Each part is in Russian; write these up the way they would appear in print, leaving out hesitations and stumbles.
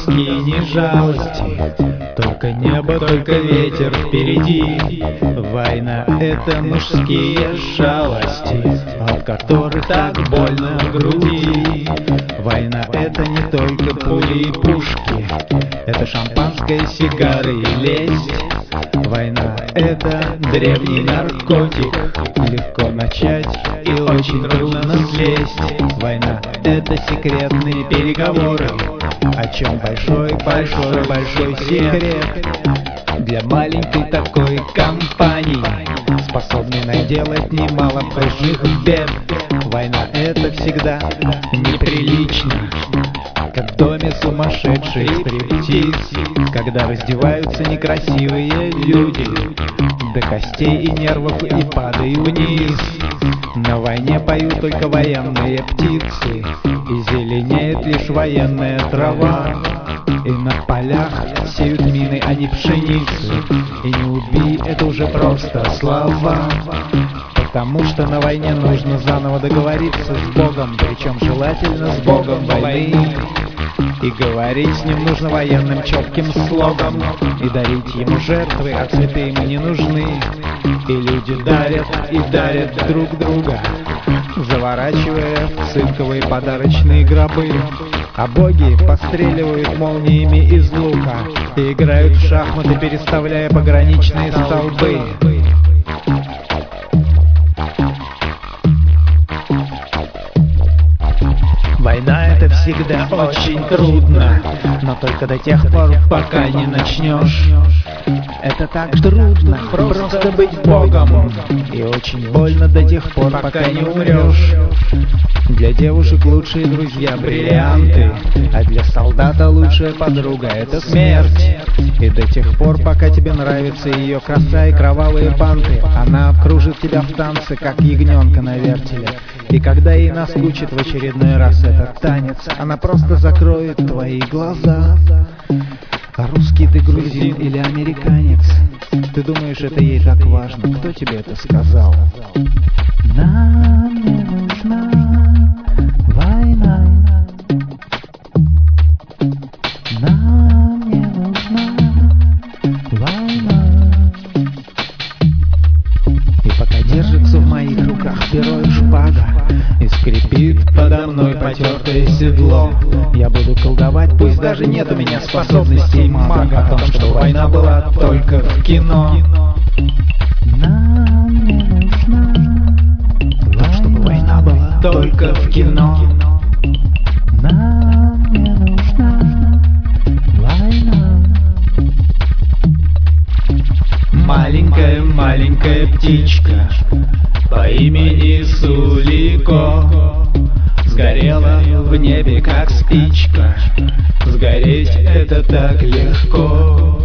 тоски, ни жалости, только небо, только ветер впереди. Война — это мужские шалости, от которых так больно в груди. Война — это не только пули и пушки, это шампанское, сигары и лесть. Война — это древний наркотик, легко начать и очень трудно слезть. Война — это секретные переговоры, о чем большой секрет для маленькой такой компании, способной наделать немало больших бед. Война — это всегда неприлично, как в доме сумасшедший стриптиз, когда раздеваются некрасивые люди до костей и нервов и падают вниз. На войне поют только военные птицы, и зеленеет лишь военная трава. И на полях сеют мины, а не пшеницу. И не убей — это уже просто слова, потому что на войне нужно заново договориться с Богом, причем желательно с Богом войны. И говорить с ним нужно военным четким слогом, и дарить ему жертвы, а цветы ему не нужны. И люди дарят и дарят друг друга, заворачивая в цинковые подарочные гробы. А боги постреливают молниями из лука и играют в шахматы, переставляя пограничные столбы. Война — это всегда очень трудно, но только до тех пор, пока не начнешь. Это так трудно, просто быть Богом, и очень больно до тех пор, пока не умрешь. Для девушек лучшие друзья — бриллианты, а для солдата лучшая подруга — это смерть. И до тех пор, пока тебе нравится ее краса и кровавые банты, она обкружит тебя в танце, как ягненка на вертеле. И когда ей наскучит в очередной раз этот танец, она просто закроет твои глаза. А русский ты, грузин или американец? Ты думаешь, это ей так важно? Кто тебе это сказал? Нам не нужна война. Нам не нужна война. И пока держится в моих руках перо и шпага, и скрипит подо мной потертое седло, я буду колдовать, пусть даже нет у меня способностей мага, о том, что война была только в кино. Нам не нужна война, чтобы война была только в кино. Нам не нужна война. Маленькая птичка по имени Сулико сгорела в небе, как спичка. Сгореть — это так легко.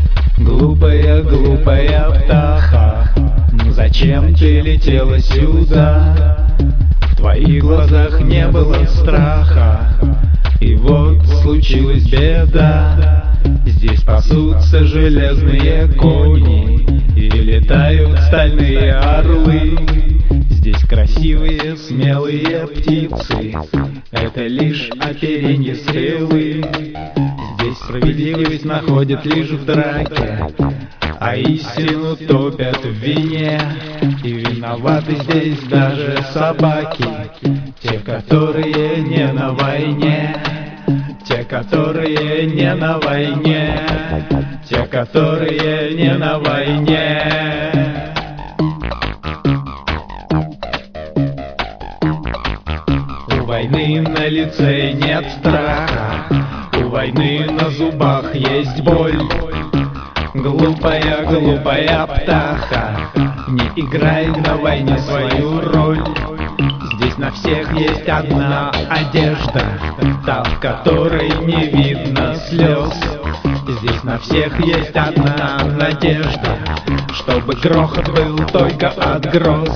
Глупая птаха, ну зачем ты летела сюда? В твоих глазах не было страха, и вот случилась беда. Здесь пасутся железные кони и летают стальные орлы. Здесь красивые, смелые птицы, это лишь оперенье стрелы. Здесь справедливость находят лишь в драке, а истину топят в вине. И виноваты здесь даже собаки, те, которые не на войне. Те, которые не на войне. Те, которые не на войне. У войны на лице нет страха, у войны на зубах есть боль. Глупая птаха, не играй на войне свою роль. Здесь на всех есть одна одежда, та, в которой не видно слез. Здесь на всех есть одна надежда, чтобы грохот был только от гроз.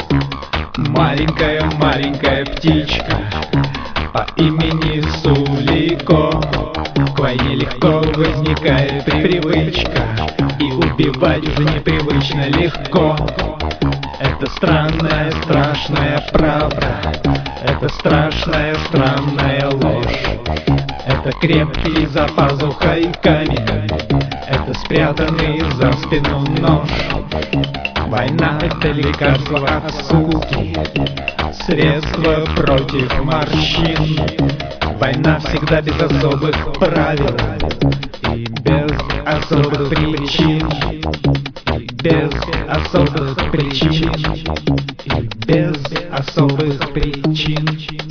Маленькая птичка по имени Сулико, к войне легко возникает привычка, и убивать уже непривычно легко. Это странная, страшная правда, это страшная, странная ложь. Это крепкий за пазухой камень, это спрятанный за спину нож. Война — это лекарство от скуки, средство против морщин. Война всегда без особых правил и без особых причин, и без особых причин, и без особых причин.